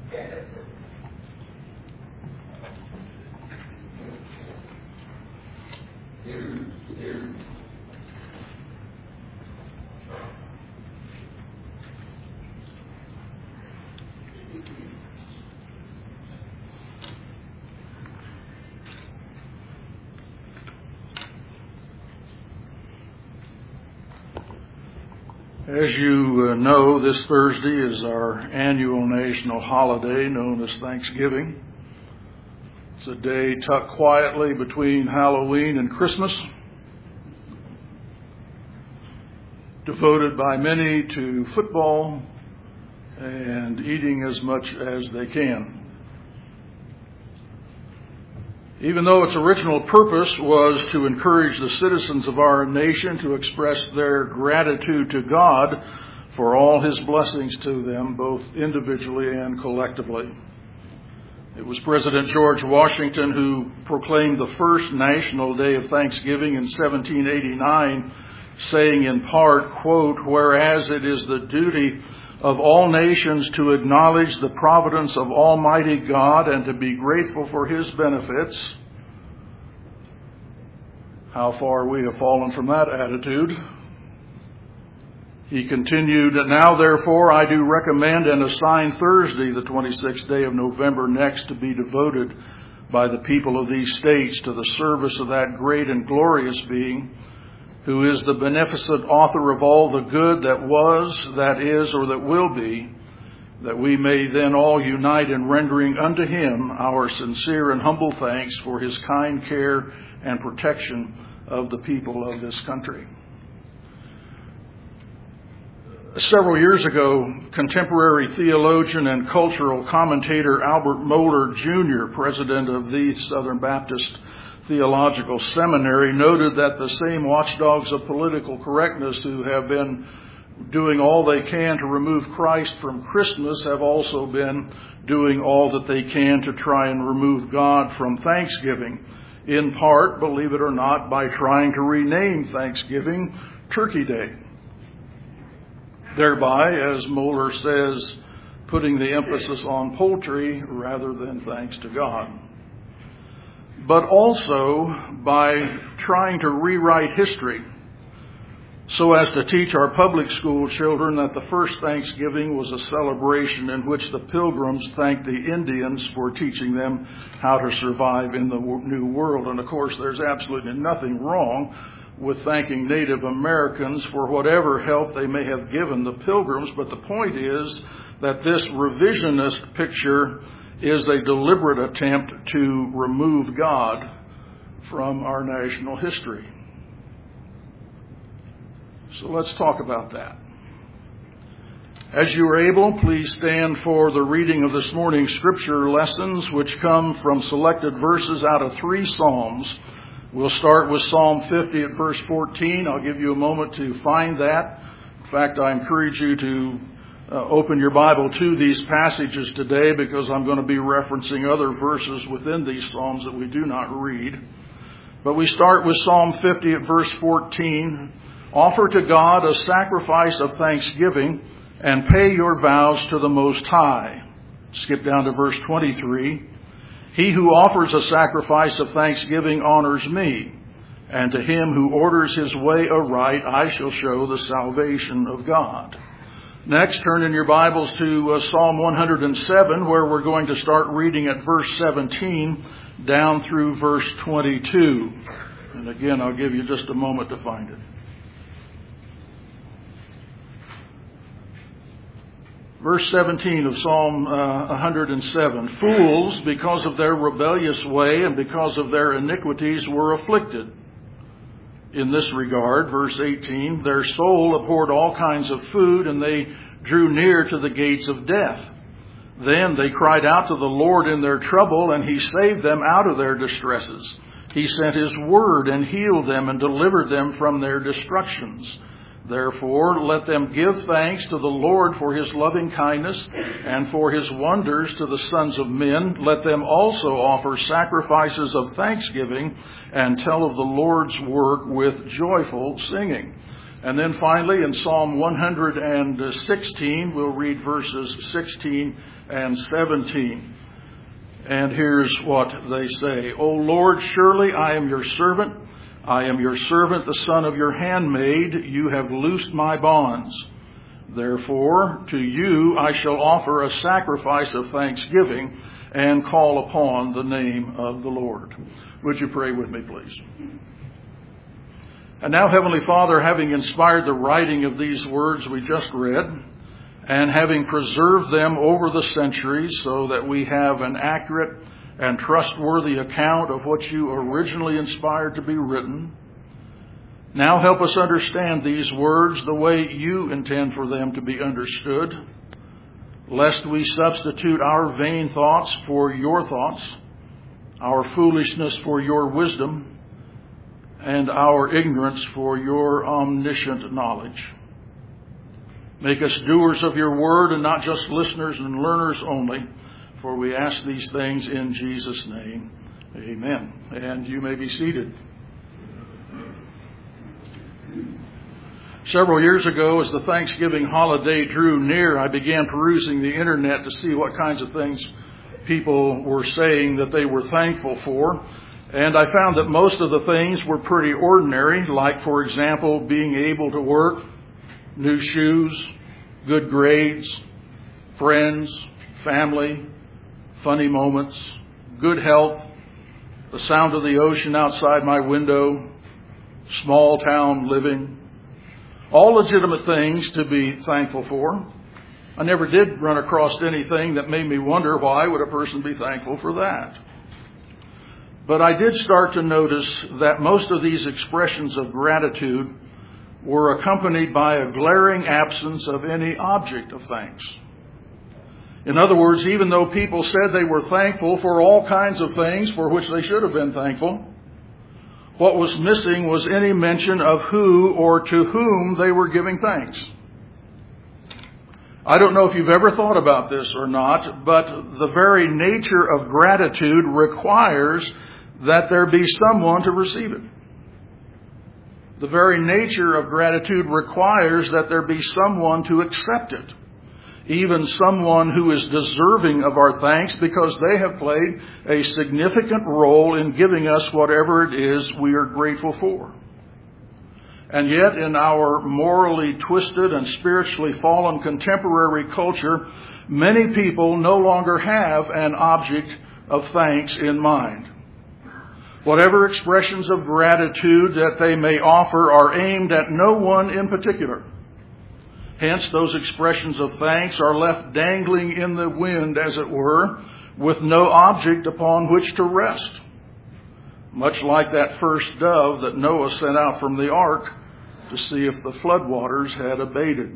As you know, this Thursday is our annual national holiday known as Thanksgiving. It's a day tucked quietly between Halloween and Christmas, devoted by many to football and eating as much as they can. Even though its original purpose was to encourage the citizens of our nation to express their gratitude to God for all His blessings to them, both individually and collectively. It was President George Washington who proclaimed the first National Day of Thanksgiving in 1789, saying in part, quote, "Whereas it is the duty of all nations to acknowledge the providence of Almighty God and to be grateful for His benefits." How far we have fallen from that attitude. He continued, "Now therefore I do recommend and assign Thursday, the 26th day of November next, to be devoted by the people of these states to the service of that great and glorious being, who is the beneficent author of all the good that was, that is, or that will be, that we may then all unite in rendering unto Him our sincere and humble thanks for His kind care and protection of the people of this country." Several years ago, contemporary theologian and cultural commentator Albert Mohler Jr., president of the Southern Baptist Theological Seminary, noted that the same watchdogs of political correctness who have been doing all they can to remove Christ from Christmas have also been doing all that they can to try and remove God from Thanksgiving, in part, believe it or not, by trying to rename Thanksgiving Turkey Day, thereby, as Mohler says, putting the emphasis on poultry rather than thanks to God. But also by trying to rewrite history so as to teach our public school children that the first Thanksgiving was a celebration in which the Pilgrims thanked the Indians for teaching them how to survive in the New World. And of course, there's absolutely nothing wrong with thanking Native Americans for whatever help they may have given the Pilgrims. But the point is that this revisionist picture is a deliberate attempt to remove God from our national history. So let's talk about that. As you are able, please stand for the reading of this morning's scripture lessons, which come from selected verses out of 3 Psalms. We'll start with Psalm 50 at verse 14. I'll give you a moment to find that. In fact, I encourage you to open your Bible to these passages today, because I'm going to be referencing other verses within these Psalms that we do not read. But we start with Psalm 50 at verse 14. "Offer to God a sacrifice of thanksgiving and pay your vows to the Most High." Skip down to verse 23. "He who offers a sacrifice of thanksgiving honors me, and to him who orders his way aright I shall show the salvation of God." Next, turn in your Bibles to Psalm 107, where we're going to start reading at verse 17 down through verse 22. And again, I'll give you just a moment to find it. Verse 17 of Psalm 107. "Fools, because of their rebellious way and because of their iniquities, were afflicted. In this regard," verse 18, "their soul abhorred all kinds of food, and they drew near to the gates of death. Then they cried out to the Lord in their trouble, and He saved them out of their distresses. He sent His word and healed them and delivered them from their destructions. Therefore, let them give thanks to the Lord for His loving kindness and for His wonders to the sons of men. Let them also offer sacrifices of thanksgiving and tell of the Lord's work with joyful singing." And then finally in Psalm 116, we'll read verses 16 and 17. And here's what they say. O Lord, surely I am your servant. I am your servant, the son of your handmaid. You have loosed my bonds. Therefore, to you I shall offer a sacrifice of thanksgiving and call upon the name of the Lord. Would you pray with me, please? And now, Heavenly Father, having inspired the writing of these words we just read, and having preserved them over the centuries so that we have an accurate and trustworthy account of what you originally inspired to be written, now help us understand these words the way you intend for them to be understood, lest we substitute our vain thoughts for your thoughts, our foolishness for your wisdom, and our ignorance for your omniscient knowledge. Make us doers of your word and not just listeners and learners only, for we ask these things in Jesus' name. Amen. And you may be seated. Several years ago, as the Thanksgiving holiday drew near, I began perusing the internet to see what kinds of things people were saying that they were thankful for. And I found that most of the things were pretty ordinary, like, for example, being able to work, new shoes, good grades, friends, family, funny moments, good health, the sound of the ocean outside my window, small town living. All legitimate things to be thankful for. I never did run across anything that made me wonder, why would a person be thankful for that? But I did start to notice that most of these expressions of gratitude were accompanied by a glaring absence of any object of thanks. In other words, even though people said they were thankful for all kinds of things for which they should have been thankful, what was missing was any mention of who or to whom they were giving thanks. I don't know if you've ever thought about this or not, but the very nature of gratitude requires that there be someone to receive it. The very nature of gratitude requires that there be someone to accept it. Even someone who is deserving of our thanks, because they have played a significant role in giving us whatever it is we are grateful for. And yet, in our morally twisted and spiritually fallen contemporary culture, many people no longer have an object of thanks in mind. Whatever expressions of gratitude that they may offer are aimed at no one in particular. Hence, those expressions of thanks are left dangling in the wind, as it were, with no object upon which to rest. Much like that first dove that Noah sent out from the ark to see if the floodwaters had abated.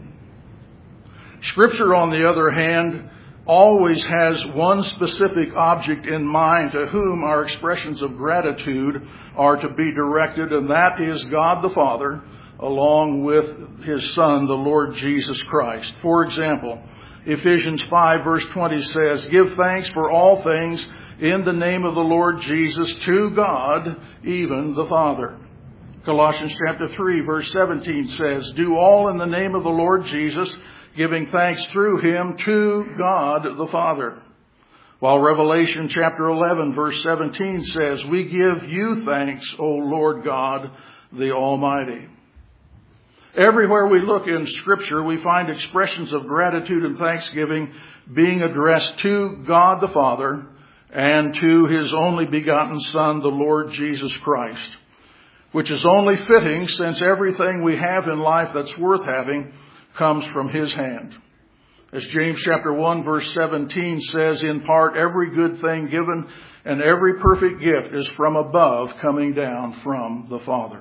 Scripture, on the other hand, always has one specific object in mind to whom our expressions of gratitude are to be directed, and that is God the Father, along with His Son, the Lord Jesus Christ. For example, Ephesians 5 verse 20 says, "Give thanks for all things in the name of the Lord Jesus to God, even the Father." Colossians chapter 3 verse 17 says, "Do all in the name of the Lord Jesus, giving thanks through Him to God the Father." While Revelation chapter 11 verse 17 says, "We give you thanks, O Lord God, the Almighty." Everywhere we look in Scripture, we find expressions of gratitude and thanksgiving being addressed to God the Father and to His only begotten Son, the Lord Jesus Christ, which is only fitting, since everything we have in life that's worth having comes from His hand. As James chapter 1 verse 17 says, "In part, every good thing given and every perfect gift is from above, coming down from the Father."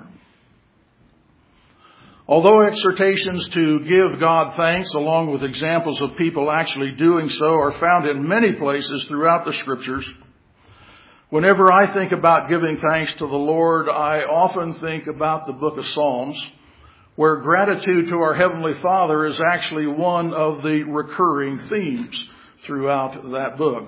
Although exhortations to give God thanks, along with examples of people actually doing so, are found in many places throughout the Scriptures, whenever I think about giving thanks to the Lord, I often think about the book of Psalms, where gratitude to our Heavenly Father is actually one of the recurring themes throughout that book.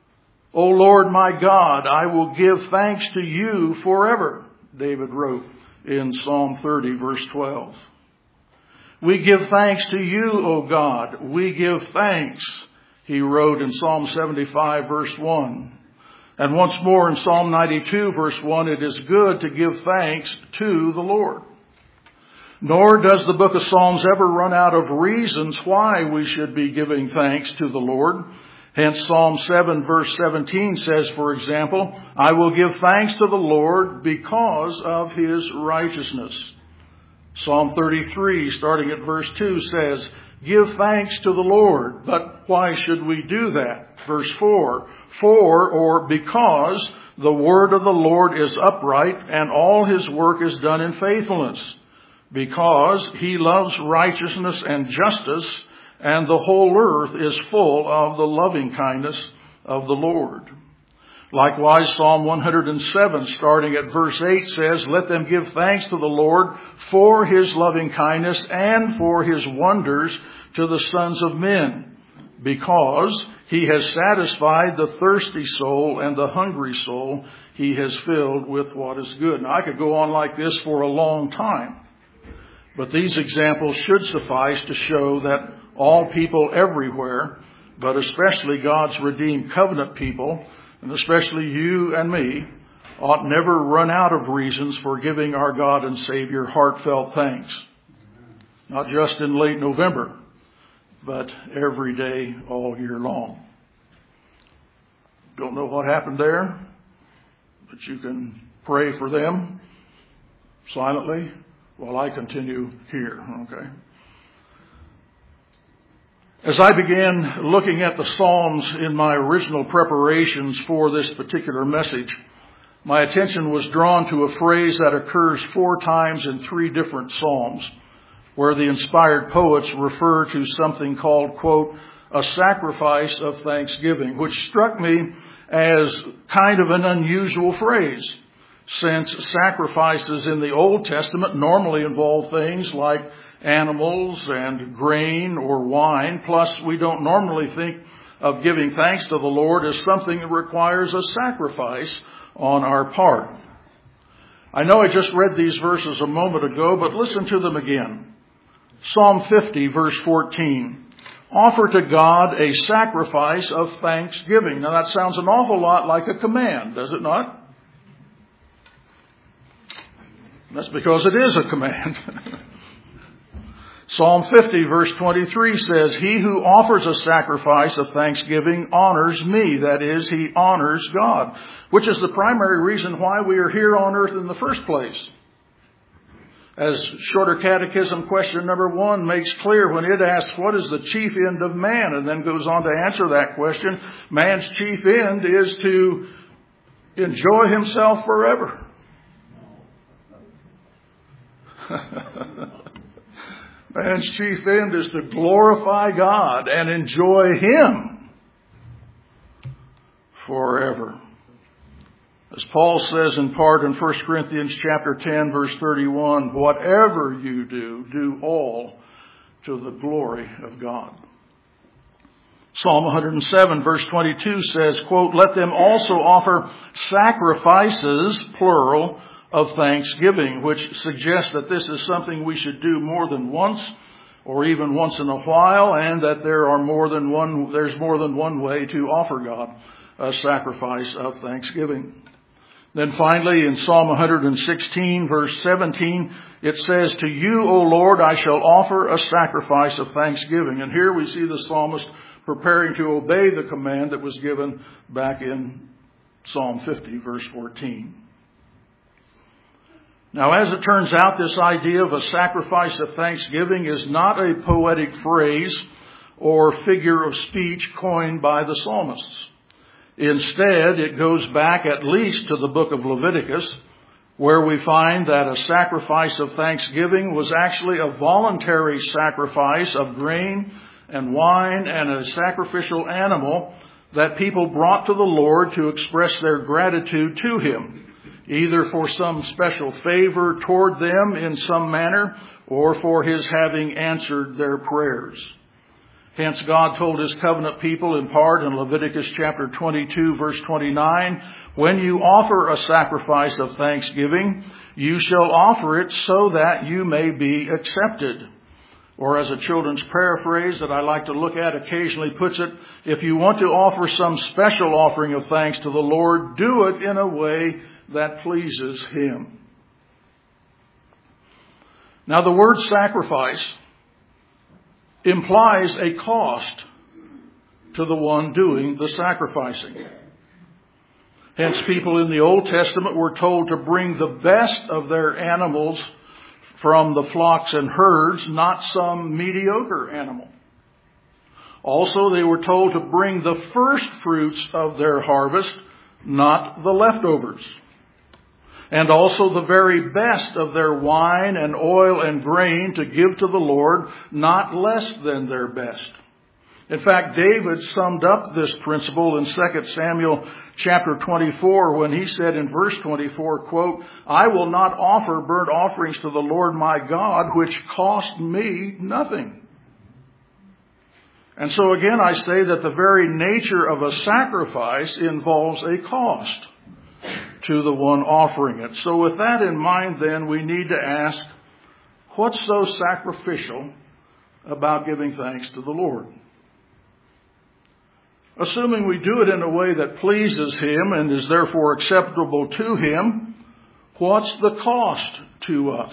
"O Lord my God, I will give thanks to you forever," David wrote in Psalm 30, verse 12. We give thanks to you, O God. We give thanks, he wrote in Psalm 75, verse 1. And once more in Psalm 92, verse 1, it is good to give thanks to the Lord. Nor does the book of Psalms ever run out of reasons why we should be giving thanks to the Lord. Hence, Psalm 7, verse 17 says, for example, I will give thanks to the Lord because of his righteousness. Psalm 33, starting at verse 2, says, give thanks to the Lord. But why should we do that? Verse 4, for or because the word of the Lord is upright and all his work is done in faithfulness. Because he loves righteousness and justice, and the whole earth is full of the loving kindness of the Lord. Likewise, Psalm 107, starting at verse 8, says, let them give thanks to the Lord for his loving kindness and for his wonders to the sons of men, because he has satisfied the thirsty soul, and the hungry soul he has filled with what is good. Now, I could go on like this for a long time. But these examples should suffice to show that all people everywhere, but especially God's redeemed covenant people, and especially you and me, ought never run out of reasons for giving our God and Savior heartfelt thanks. Not just in late November, but every day all year long. Don't know what happened there, but you can pray for them silently while I continue here, okay? As I began looking at the Psalms in my original preparations for this particular message, my attention was drawn to a phrase that occurs 4 times in 3 different Psalms, where the inspired poets refer to something called, quote, a sacrifice of thanksgiving, which struck me as kind of an unusual phrase, since sacrifices in the Old Testament normally involve things like animals and grain or wine. Plus, we don't normally think of giving thanks to the Lord as something that requires a sacrifice on our part. I know I just read these verses a moment ago, but listen to them again. Psalm 50, verse 14. Offer to God a sacrifice of thanksgiving. Now, that sounds an awful lot like a command, does it not? That's because it is a command. Psalm 50, verse 23 says, he who offers a sacrifice of thanksgiving honors me. That is, he honors God, which is the primary reason why we are here on earth in the first place. As Shorter Catechism question number 1 makes clear when it asks, what is the chief end of man? And then goes on to answer that question. Man's chief end is to enjoy himself forever. Man's chief end is to glorify God and enjoy him forever. As Paul says in part in 1 Corinthians chapter 10, verse 31, whatever you do, do all to the glory of God. Psalm 107, verse 22 says, quote, let them also offer sacrifices, plural, of thanksgiving, which suggests that this is something we should do more than once or even once in a while, and that there's more than one way to offer God a sacrifice of thanksgiving. Then finally in Psalm 116, verse 17, it says, to you, O Lord, I shall offer a sacrifice of thanksgiving. And here we see the psalmist preparing to obey the command that was given back in Psalm 50, verse 14. Now, as it turns out, this idea of a sacrifice of thanksgiving is not a poetic phrase or figure of speech coined by the psalmists. Instead, it goes back at least to the book of Leviticus, where we find that a sacrifice of thanksgiving was actually a voluntary sacrifice of grain and wine and a sacrificial animal that people brought to the Lord to express their gratitude to him, either for some special favor toward them in some manner or for his having answered their prayers. Hence, God told his covenant people in part in Leviticus chapter 22, verse 29, when you offer a sacrifice of thanksgiving, you shall offer it so that you may be accepted. Or as a children's paraphrase that I like to look at occasionally puts it, if you want to offer some special offering of thanks to the Lord, do it in a way that pleases him. Now, the word sacrifice implies a cost to the one doing the sacrificing. Hence, people in the Old Testament were told to bring the best of their animals from the flocks and herds, not some mediocre animal. Also, they were told to bring the first fruits of their harvest, not the leftovers. And also the very best of their wine and oil and grain to give to the Lord, not less than their best. In fact, David summed up this principle in 2 Samuel chapter 24 when he said in verse 24, quote, I will not offer burnt offerings to the Lord my God, which cost me nothing. And so again, I say that the very nature of a sacrifice involves a cost to the one offering it. So with that in mind, then, we need to ask, what's so sacrificial about giving thanks to the Lord? Assuming we do it in a way that pleases him and is therefore acceptable to him, what's the cost to us?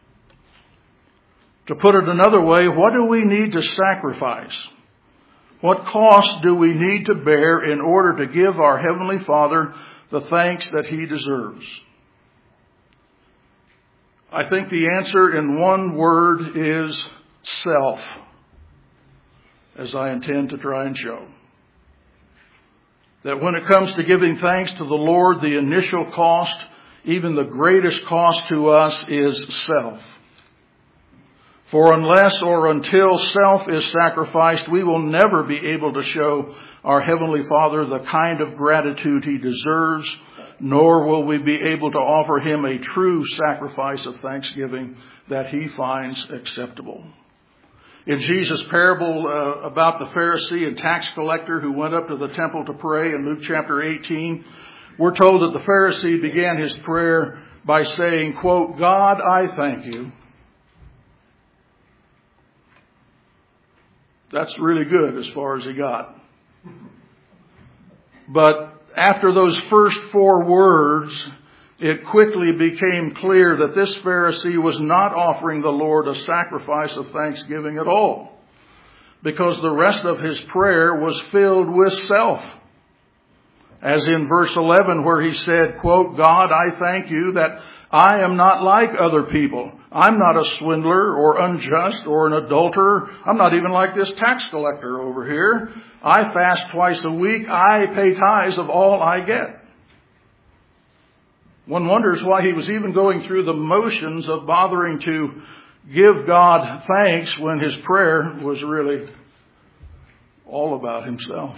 To put it another way, what do we need to sacrifice? What cost do we need to bear in order to give our Heavenly Father the thanks that he deserves? I think the answer in one word is self, as I intend to try and show. That when it comes to giving thanks to the Lord, the initial cost, even the greatest cost to us, is self. For unless or until self is sacrificed, we will never be able to show our Heavenly Father the kind of gratitude he deserves, nor will we be able to offer him a true sacrifice of thanksgiving that he finds acceptable. In Jesus' parable about the Pharisee and tax collector who went up to the temple to pray in Luke chapter 18, we're told that the Pharisee began his prayer by saying, quote, God, I thank you. That's really good as far as he got. But after those first four words, it quickly became clear that this Pharisee was not offering the Lord a sacrifice of thanksgiving at all, because the rest of his prayer was filled with self. As in verse 11 where he said, quote, God, I thank you that I am not like other people. I'm not a swindler or unjust or an adulterer. I'm not even like this tax collector over here. I fast twice a week. I pay tithes of all I get. One wonders why he was even going through the motions of bothering to give God thanks when his prayer was really all about himself.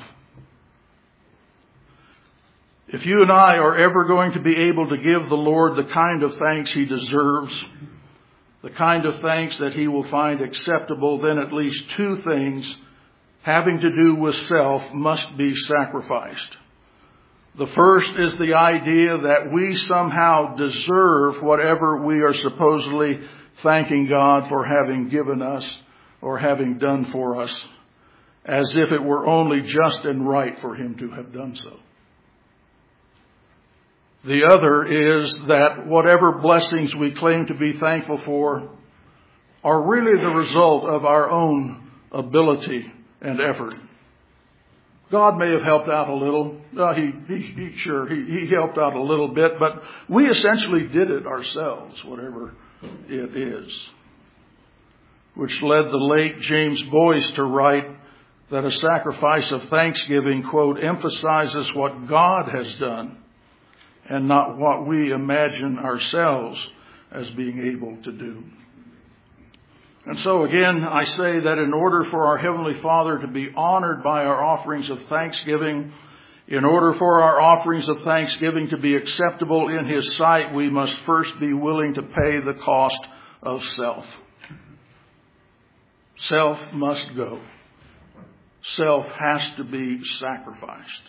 If you and I are ever going to be able to give the Lord the kind of thanks he deserves, the kind of thanks that he will find acceptable, then at least two things having to do with self must be sacrificed. The first is the idea that we somehow deserve whatever we are supposedly thanking God for having given us or having done for us, as if it were only just and right for him to have done so. The other is that whatever blessings we claim to be thankful for are really the result of our own ability and effort. God may have helped out a little. He helped out a little bit, but we essentially did it ourselves, whatever it is. Which led the late James Boyce to write that a sacrifice of thanksgiving, quote, emphasizes what God has done and not what we imagine ourselves as being able to do. And so again, I say that in order for our Heavenly Father to be honored by our offerings of thanksgiving, in order for our offerings of thanksgiving to be acceptable in his sight, we must first be willing to pay the cost of self. Self must go. self has to be sacrificed.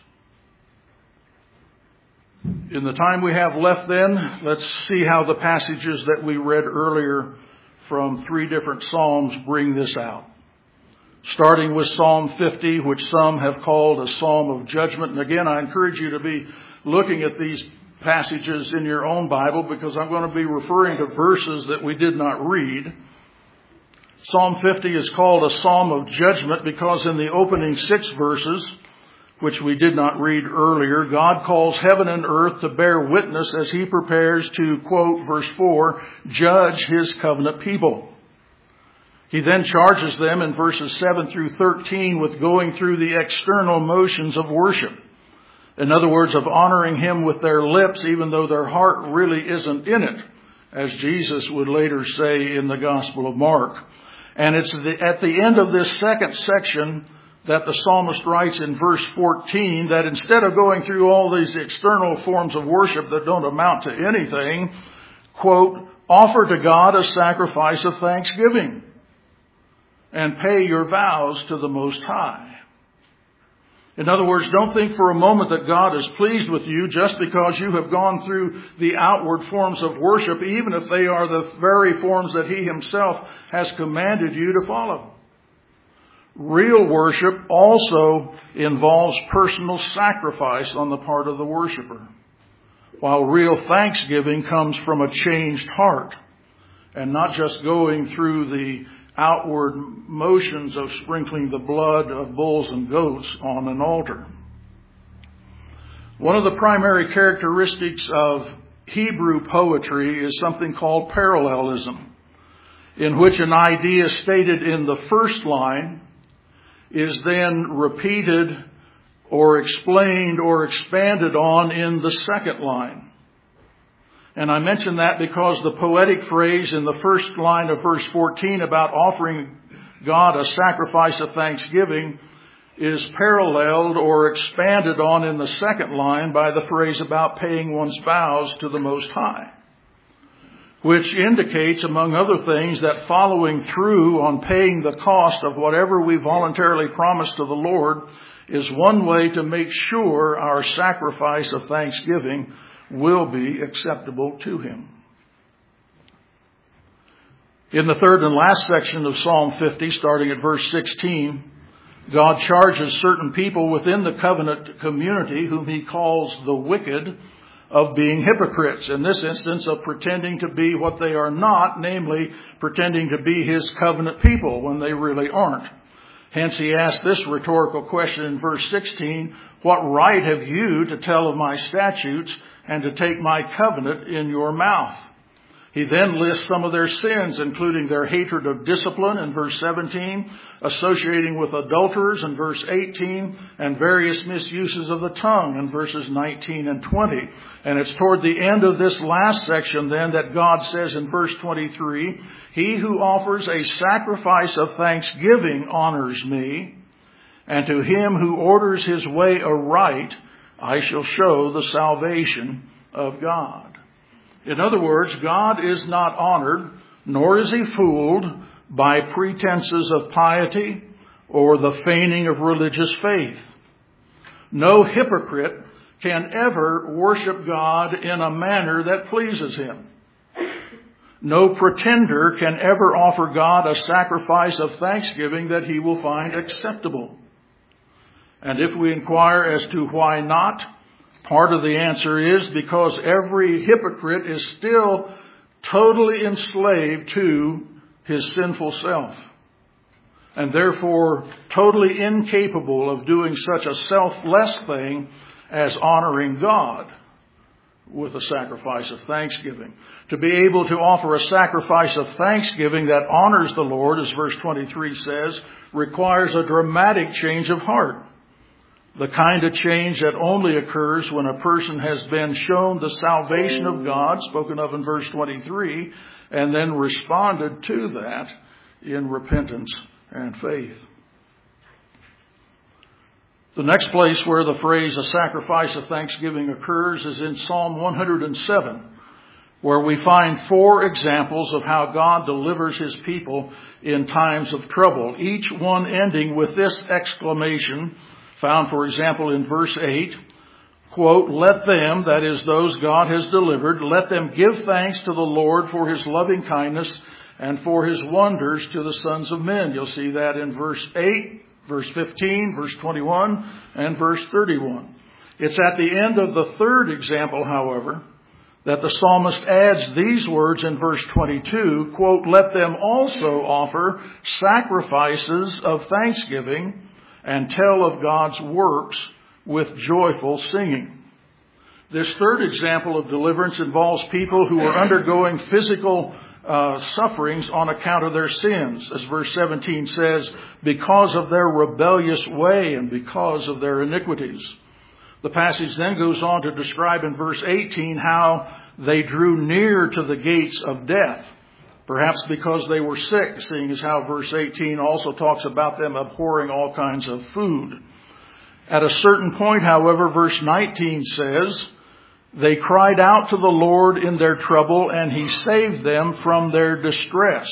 In the time we have left then, let's see how the passages that we read earlier from 3 different Psalms bring this out. Starting with Psalm 50, which some have called a psalm of judgment. And again, I encourage you to be looking at these passages in your own Bible, because I'm going to be referring to verses that we did not read. Psalm 50 is called a psalm of judgment because in the opening 6 verses, which we did not read earlier, God calls heaven and earth to bear witness as he prepares to, quote, verse 4, judge his covenant people. He then charges them in verses 7 through 13 with going through the external motions of worship. In other words, of honoring him with their lips, even though their heart really isn't in it, as Jesus would later say in the Gospel of Mark. And it's at the end of this second section that the psalmist writes in verse 14 that instead of going through all these external forms of worship that don't amount to anything, quote, offer to God a sacrifice of thanksgiving and pay your vows to the Most High. In other words, don't think for a moment that God is pleased with you just because you have gone through the outward forms of worship, even if they are the very forms that he himself has commanded you to follow. Real worship also involves personal sacrifice on the part of the worshiper, while real thanksgiving comes from a changed heart and not just going through the outward motions of sprinkling the blood of bulls and goats on an altar. One of the primary characteristics of Hebrew poetry is something called parallelism, in which an idea stated in the first line is then repeated or explained or expanded on in the second line. And I mention that because the poetic phrase in the first line of verse 14 about offering God a sacrifice of thanksgiving is paralleled or expanded on in the second line by the phrase about paying one's vows to the Most High, which indicates, among other things, that following through on paying the cost of whatever we voluntarily promised to the Lord is one way to make sure our sacrifice of thanksgiving will be acceptable to him. In the third and last section of Psalm 50, starting at verse 16, God charges certain people within the covenant community, whom he calls the wicked, of being hypocrites. In this instance, of pretending to be what they are not, namely pretending to be his covenant people when they really aren't. Hence he asked this rhetorical question in verse 16, what right have you to tell of my statutes and to take my covenant in your mouth? He then lists some of their sins, including their hatred of discipline in verse 17, associating with adulterers in verse 18, and various misuses of the tongue in verses 19 and 20. And it's toward the end of this last section then that God says in verse 23, he who offers a sacrifice of thanksgiving honors me, and to him who orders his way aright, I shall show the salvation of God. In other words, God is not honored, nor is he fooled by pretenses of piety or the feigning of religious faith. No hypocrite can ever worship God in a manner that pleases him. No pretender can ever offer God a sacrifice of thanksgiving that he will find acceptable. And if we inquire as to why not, part of the answer is because every hypocrite is still totally enslaved to his sinful self, and therefore totally incapable of doing such a selfless thing as honoring God with a sacrifice of thanksgiving. To be able to offer a sacrifice of thanksgiving that honors the Lord, as verse 23 says, requires a dramatic change of heart. The kind of change that only occurs when a person has been shown the salvation of God, spoken of in verse 23, and then responded to that in repentance and faith. The next place where the phrase a sacrifice of thanksgiving occurs is in Psalm 107, where we find 4 examples of how God delivers His people in times of trouble, each one ending with this exclamation, found, for example, in verse 8, quote, "Let them," that is those God has delivered, "let them give thanks to the Lord for His loving kindness and for His wonders to the sons of men." You'll see that in verse 8, verse 15, verse 21, and verse 31. It's at the end of the 3rd example, however, that the psalmist adds these words in verse 22, quote, "Let them also offer sacrifices of thanksgiving and tell of God's works with joyful singing." This 3rd example of deliverance involves people who are undergoing physical sufferings on account of their sins. As verse 17 says, because of their rebellious way and because of their iniquities. The passage then goes on to describe in verse 18 how they drew near to the gates of death, perhaps because they were sick, seeing as how verse 18 also talks about them abhorring all kinds of food. At a certain point, however, verse 19 says, they cried out to the Lord in their trouble, and He saved them from their distress.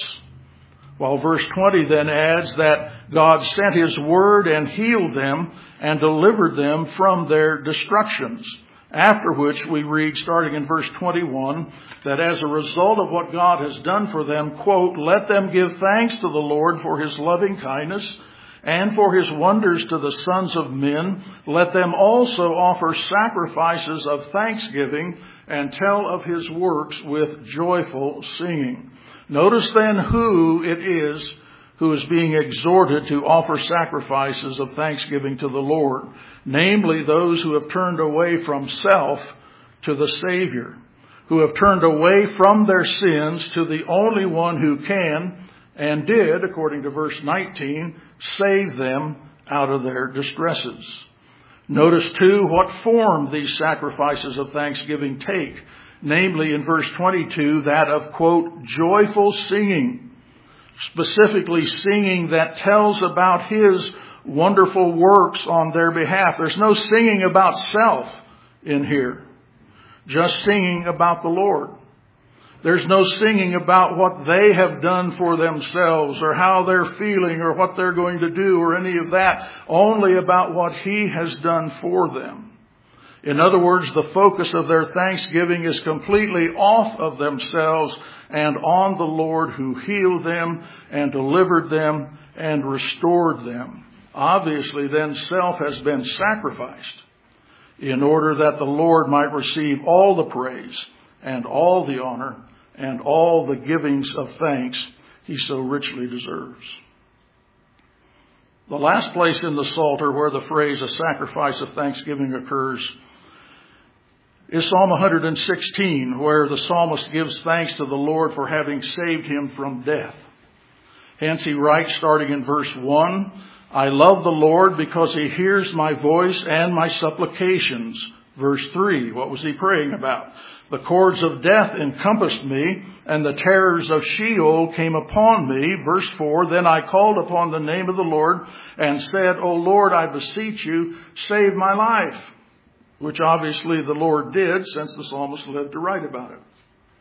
While verse 20 then adds that God sent His word and healed them and delivered them from their destructions. After which we read, starting in verse 21, that as a result of what God has done for them, quote, "Let them give thanks to the Lord for His loving kindness and for His wonders to the sons of men. Let them also offer sacrifices of thanksgiving and tell of His works with joyful singing." Notice then who it is who is being exhorted to offer sacrifices of thanksgiving to the Lord. Namely, those who have turned away from self to the Savior, who have turned away from their sins to the only one who can and did, according to verse 19, save them out of their distresses. Notice too what form these sacrifices of thanksgiving take. Namely, in verse 22, that of, quote, joyful singing. Specifically singing that tells about His wonderful works on their behalf. There's no singing about self in here. Just singing about the Lord. There's no singing about what they have done for themselves or how they're feeling or what they're going to do or any of that. Only about what He has done for them. In other words, the focus of their thanksgiving is completely off of themselves and on the Lord who healed them and delivered them and restored them. Obviously, then, self has been sacrificed in order that the Lord might receive all the praise and all the honor and all the givings of thanks He so richly deserves. The last place in the Psalter where the phrase "a sacrifice of thanksgiving" occurs is Psalm 116, where the psalmist gives thanks to the Lord for having saved him from death. Hence he writes, starting in verse 1, "I love the Lord because He hears my voice and my supplications." Verse 3, what was he praying about? "The cords of death encompassed me, and the terrors of Sheol came upon me." Verse 4, "Then I called upon the name of the Lord and said, O Lord, I beseech you, save my life." Which obviously the Lord did, since the psalmist lived to write about it.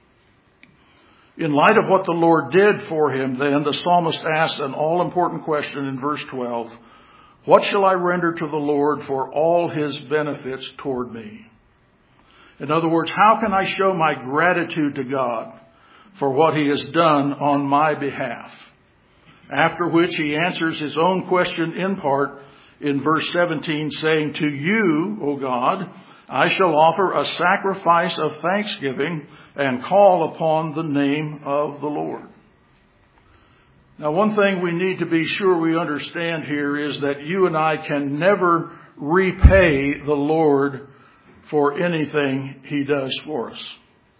In light of what the Lord did for him, then, the psalmist asks an all-important question in verse 12. What shall I render to the Lord for all His benefits toward me? In other words, how can I show my gratitude to God for what He has done on my behalf? After which he answers his own question in part in verse 17, saying, "To you, O God, I shall offer a sacrifice of thanksgiving and call upon the name of the Lord." Now, one thing we need to be sure we understand here is that you and I can never repay the Lord for anything He does for us.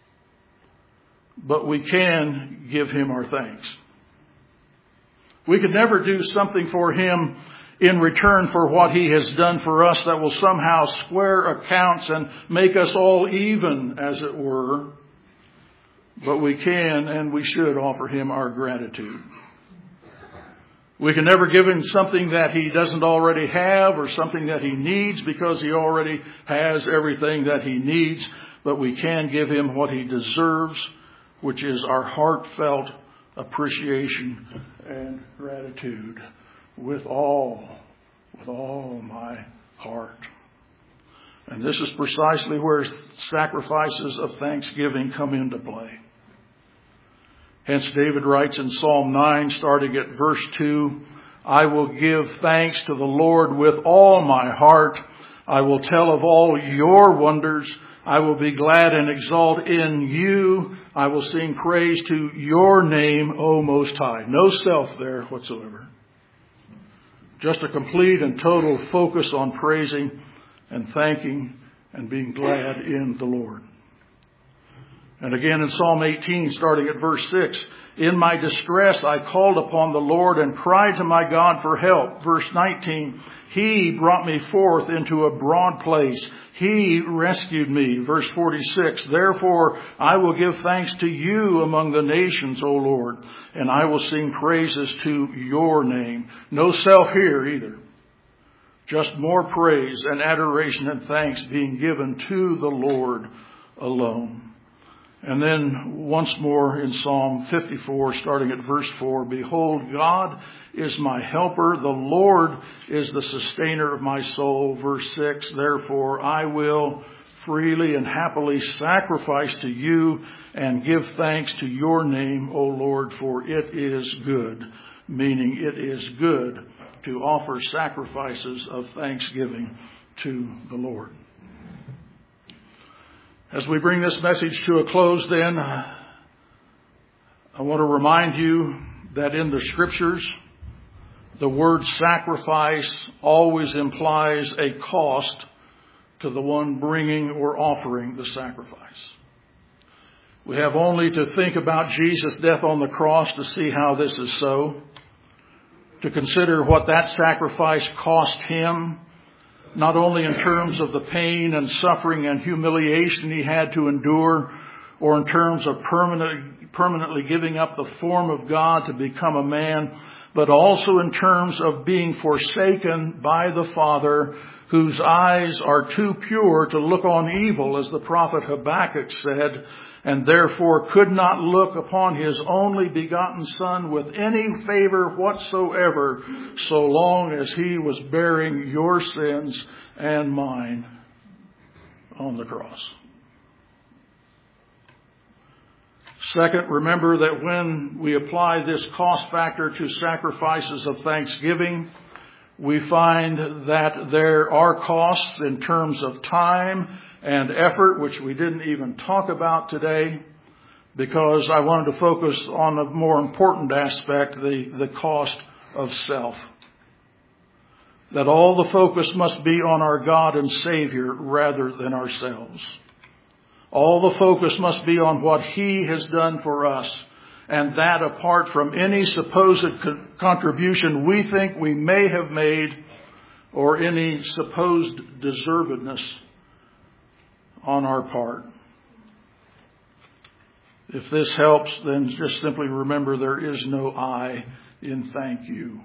But we can give Him our thanks. We could never do something for Him in return for what He has done for us that will somehow square accounts and make us all even, as it were. But we can and we should offer Him our gratitude. We can never give him something that he doesn't already have or something that he needs, because he already has everything that he needs. But we can give him what he deserves, which is our heartfelt appreciation and gratitude with all my heart. And this is precisely where sacrifices of thanksgiving come into play. Hence David writes in Psalm 9, starting at verse 2, I will give thanks to the Lord with all my heart. I will tell of all your wonders. I will be glad and exalt in you. I will sing praise to your name, O Most High. No self there whatsoever. Just a complete and total focus on praising and thanking and being glad in the Lord. And again in Psalm 18, starting at verse 6, in my distress I called upon the Lord and cried to my God for help. Verse 19, he brought me forth into a broad place. He rescued me. Verse 46, therefore I will give thanks to you among the nations, O Lord, and I will sing praises to your name. No self here either. Just more praise and adoration and thanks being given to the Lord alone. And then once more in Psalm 54, starting at verse 4, behold, God is my helper. The Lord is the sustainer of my soul. Verse 6, therefore I will freely and happily sacrifice to you and give thanks to your name, O Lord, for it is good. Meaning it is good to offer sacrifices of thanksgiving to the Lord. As we bring this message to a close then, I want to remind you that in the Scriptures, the word sacrifice always implies a cost to the one bringing or offering the sacrifice. We have only to think about Jesus' death on the cross to see how this is so, to consider what that sacrifice cost him, not only in terms of the pain and suffering and humiliation he had to endure, or in terms of permanently giving up the form of God to become a man, but also in terms of being forsaken by the Father, whose eyes are too pure to look on evil, as the prophet Habakkuk said, and therefore could not look upon his only begotten Son with any favor whatsoever, so long as he was bearing your sins and mine on the cross. Second, remember that when we apply this cost factor to sacrifices of thanksgiving, we find that there are costs in terms of time and effort, which we didn't even talk about today, because I wanted to focus on a more important aspect, the cost of self. That all the focus must be on our God and Savior rather than ourselves. All the focus must be on what He has done for us, and that apart from any supposed contribution we think we may have made or any supposed deservedness on our part. If this helps, then just simply remember there is no I in thank you.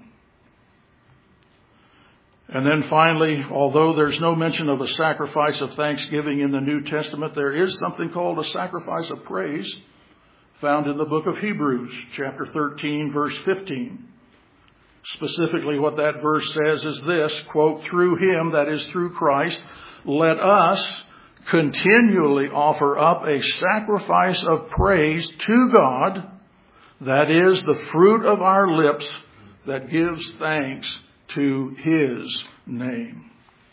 And then finally, although there's no mention of a sacrifice of thanksgiving in the New Testament, there is something called a sacrifice of praise found in the book of Hebrews, chapter 13, verse 15. Specifically, what that verse says is this, quote, through Him, that is through Christ, let us continually offer up a sacrifice of praise to God, that is the fruit of our lips that gives thanks to His name.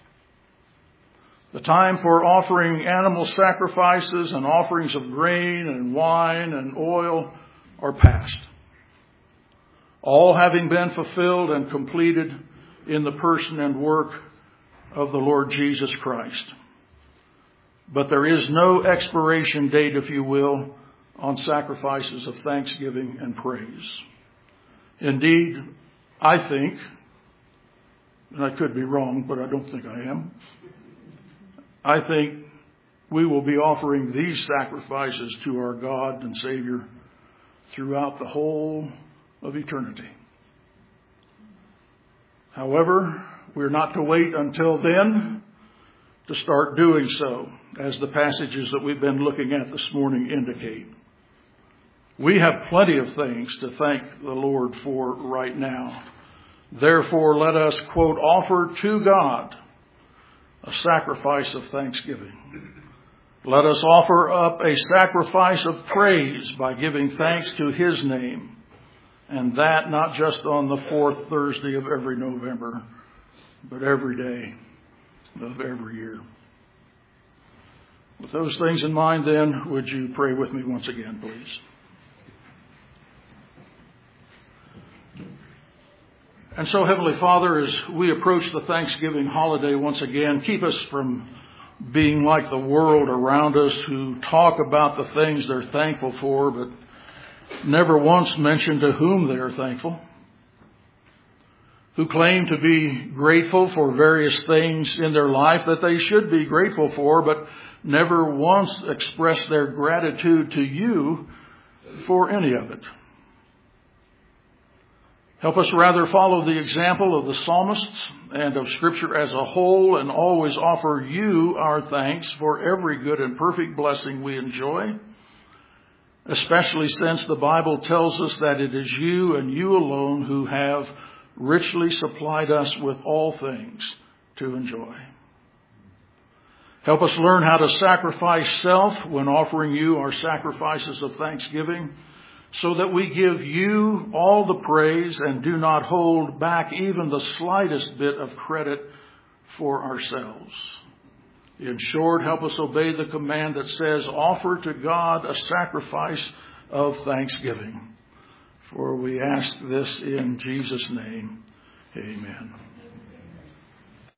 The time for offering animal sacrifices and offerings of grain and wine and oil are past, all having been fulfilled and completed in the person and work of the Lord Jesus Christ. But there is no expiration date, if you will, on sacrifices of thanksgiving and praise. Indeed, I think, and I could be wrong, but I don't think I am, I think we will be offering these sacrifices to our God and Savior throughout the whole of eternity. However, we're not to wait until then to start doing so, as the passages that we've been looking at this morning indicate. We have plenty of things to thank the Lord for right now. Therefore, let us, quote, offer to God a sacrifice of thanksgiving. Let us offer up a sacrifice of praise by giving thanks to His name, and that not just on the fourth Thursday of every November, but every day of every year. With those things in mind, then, would you pray with me once again, please? And so, Heavenly Father, as we approach the Thanksgiving holiday once again, keep us from being like the world around us who talk about the things they're thankful for, but never once mention to whom they are thankful, who claim to be grateful for various things in their life that they should be grateful for, but never once express their gratitude to you for any of it. Help us rather follow the example of the psalmists and of Scripture as a whole, and always offer you our thanks for every good and perfect blessing we enjoy, especially since the Bible tells us that it is you and you alone who have richly supplied us with all things to enjoy. Help us learn how to sacrifice self when offering you our sacrifices of thanksgiving, so that we give you all the praise and do not hold back even the slightest bit of credit for ourselves. In short, help us obey the command that says, offer to God a sacrifice of thanksgiving. For we ask this in Jesus' name. Amen.